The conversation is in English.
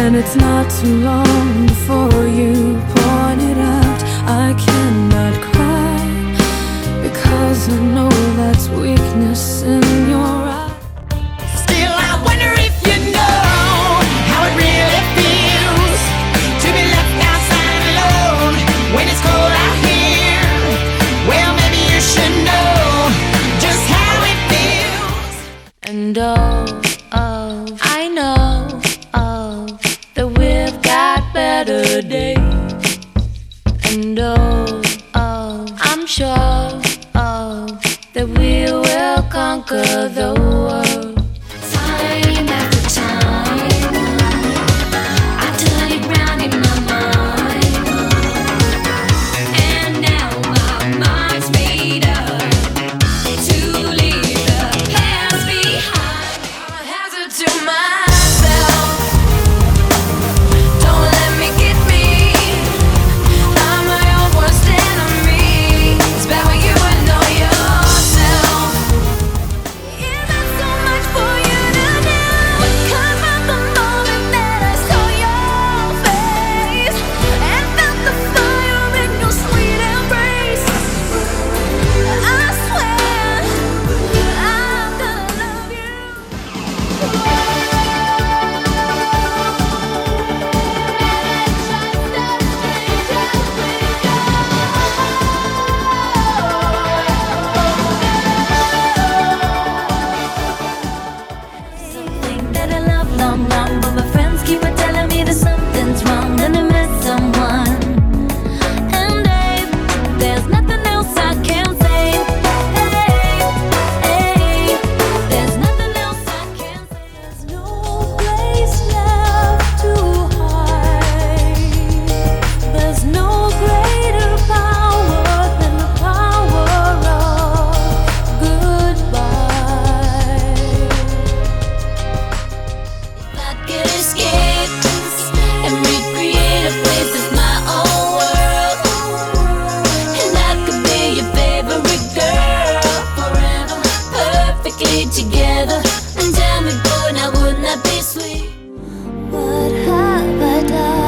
And it's not too long before you point it out. I cannot cry because I know that's weakness in your eyes. Still I wonder if you know how it really feels to be left outside alone when it's cold out here. Well, maybe you should know just how it feels. And I know that we've got better days. And I'm sure that we will conquer the world. Time after time, I turn it round in my mind, and now my mind's made up to leave the past behind. I hazard to myself, don't let me get me. I'm my own worst enemy. It's bad when you know yourself. Is that so much for you to do? 'Cause from the moment that I saw your face and felt the fire in your sweet embrace, I swear I'm gonna love you. Something that I love long, but my friends keep on telling me that something's wrong, and I miss someone. And there's nothing else I can say. There's nothing else I can say. There's no place left to hide. There's no greater power than the power of goodbye. If I could escape and recreate a place that's my own world, and I could be your favorite girl forever, perfectly together. And tell me, boy, now wouldn't that be sweet? What have I done?